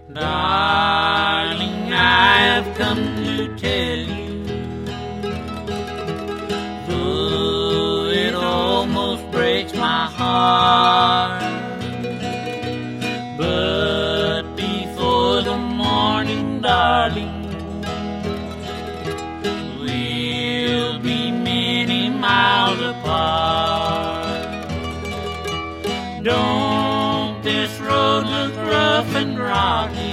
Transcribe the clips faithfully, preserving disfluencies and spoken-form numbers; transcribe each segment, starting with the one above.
Darling, I have come to tell you, though it almost breaks my heart, but before the morning, darling, we'll be many miles apart. Don't this road look rough and rocky?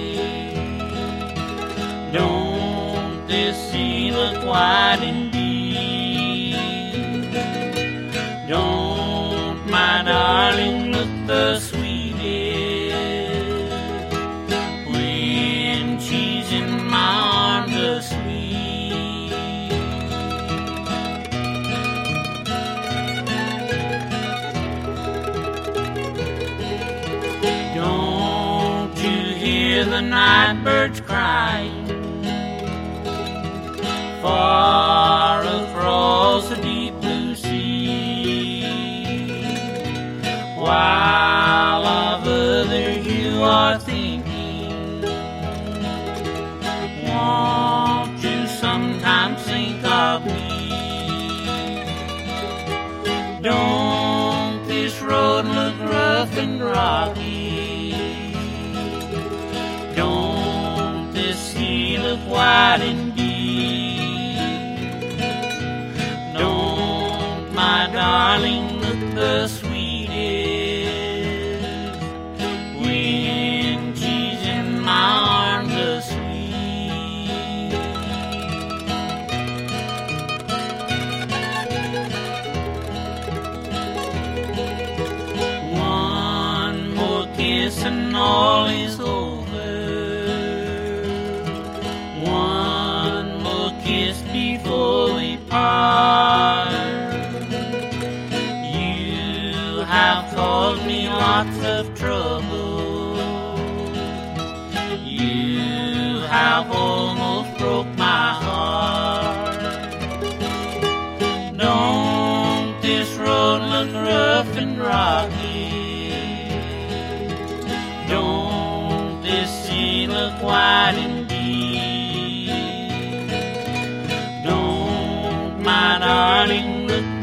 Don't this sea look wide and deep? Don't my darling look the sweetest when she's in my arms asleep? Don't you hear the night birds crying far across the deep blue sea, while of others you are thinking? Won't you sometimes think of me? Don't this road look rough and rocky? Don't this sea look wide and deep? Don't my darling look the sweetest when she's in my arms asleep? One more kiss and all is over. One more kiss before we part. You have caused me lots of trouble. You have almost broke my heart. Don't this road look rough and rocky? Don't this sea look wide and deep? Don't my darling look